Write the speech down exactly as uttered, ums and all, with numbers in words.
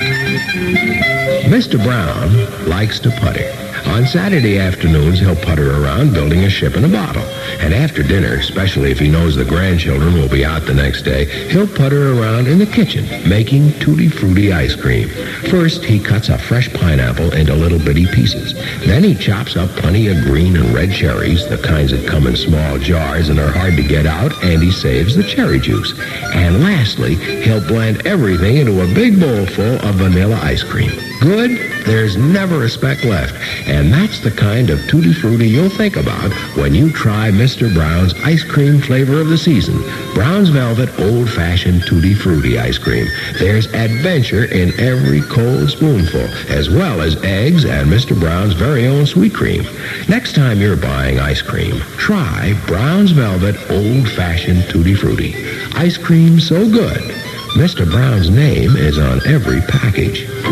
Mister Brown likes to putter. On Saturday afternoons, he'll putter around building a ship in a bottle. And after dinner, especially if he knows the grandchildren will be out the next day, he'll putter around in the kitchen, making tutti frutti ice cream. First, he cuts a fresh pineapple into little bitty pieces. Then he chops up plenty of green and red cherries, the kinds that come in small jars and are hard to get out, and he saves the cherry juice. And lastly, he'll blend everything into a big bowl full of vanilla ice cream. Good? There's never a speck left. And that's the kind of tutti frutti you'll think about when you try Mister Brown's ice cream flavor of the season, Brown's Velvet Old-Fashioned Tutti Frutti ice cream. There's adventure in every cold spoonful, as well as eggs and Mister Brown's very own sweet cream. Next time you're buying ice cream, try Brown's Velvet Old-Fashioned Tutti Frutti. Ice cream so good, Mister Brown's name is on every package.